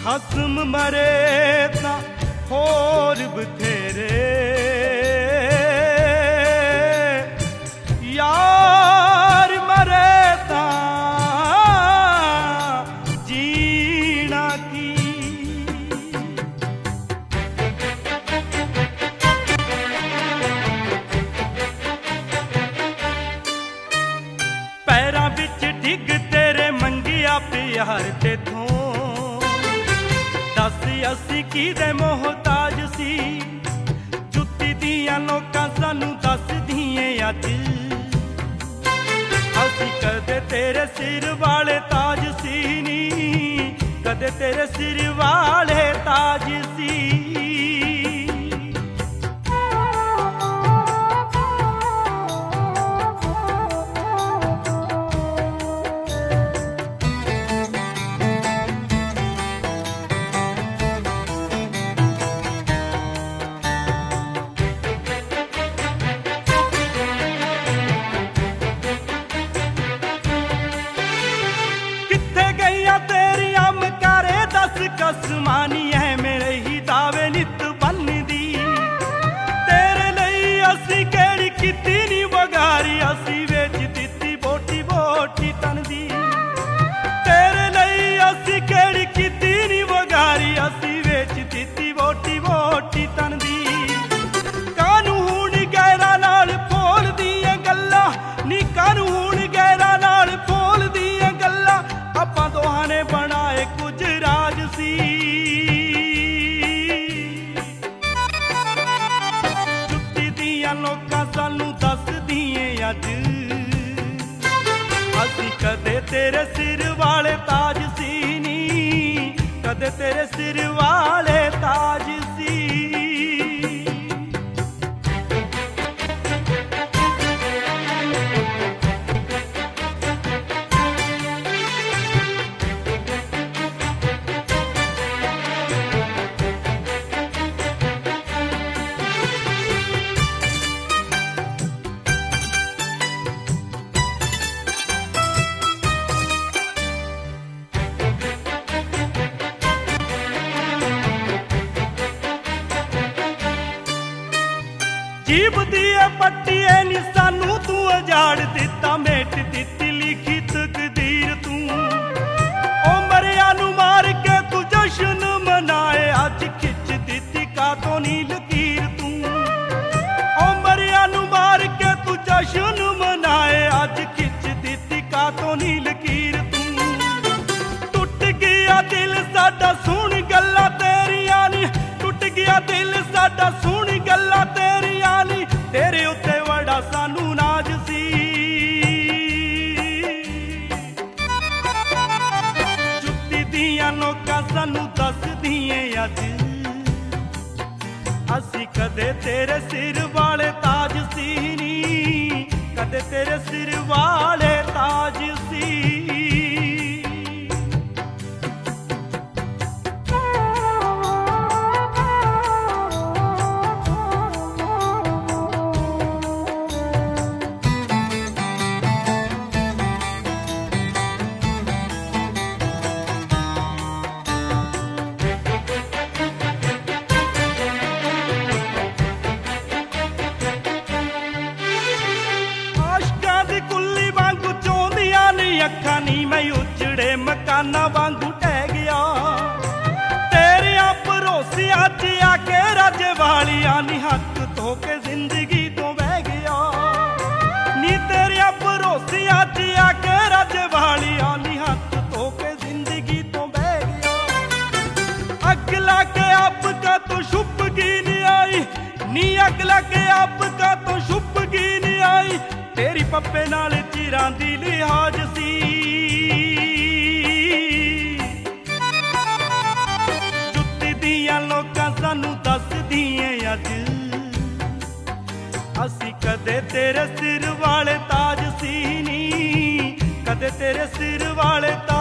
खसम मरे तां होर बथेरे, यार मरे तां जीना की। पैरां विच डिग तेरे मंगिया प्यार तेथों, दस असी किदे मोहताज सी। जुत्ती दियां लोकां सानू दस दिए अज, असी कदे तेरे सिर वाले ताज सी नी, कदे तेरे सिर वाले ताज सी। कसमानी है मेरे ही दावे नित बनदी, तेरे लई असी केड़ी कीती नी वगारी, असी वेच दित्ती बोटी बोटी तन दी। तेरे लई असी केड़ी कीती नी वगारी, असी वेच दित्ती बोटी बोटी तन दी। कानू हुण गैरा नाल फोल दियां गल्लां नी, कानू हुण गैरा नाल फोल दियां गल्लां, आपां दोहां ने बनाए कुछ राज सी। जुत्ती दियां लोकां सानू दस दिए अज, असी कदे तेरे सिर वाले ताज सी नी, कदे तेरे सिर वाले ताज सी। जीब दिए पट्टिए नी सानू तू अजाड़ दिता, मेट दिती लिखी तकदीर तू। ओ मरिया नू मार के तू जश्न मनाए, अज खिच दिती कातों नी लकीर तू। ओ मरिया नू मार के तू जश्न मनाए, अज खिच दिती कातों नी लकीर तू। टुट गया दिल साडा सुन गल्लां तेरियां नी, टुट गया दिल साडा सुन गल्लां तेरियां नी, तेरे उत्ते बड़ा सानू नाज सी। जुत्ती दियां लोकां सानू दस दिए अज, असी कदे तेरे सिर वाले ताज सी नी, कदे तेरे सिर वाले ताज सी। अखा नी मैं उजड़े मकाना वांगू टह गया, तेरे भरोसे अज आके राजे वालिया नी, हक धो के जिंदगी तो बह गया नी। तेरे भरोसे अज आके राजे वालिया नी, हक धो के जिंदगी तो बह गया। अगला के आपका तो छुप की नहीं आई नी, अगला के आपका तो छुप की नहीं आई, तेरी पप्पे नाल चिरां दी लिहाज सी। जुत्ती दियां लोकां सानू दस दिए अज, असी कदे तेरे सिर वाले ताज सी नी, कदे तेरे सिर वाले ताज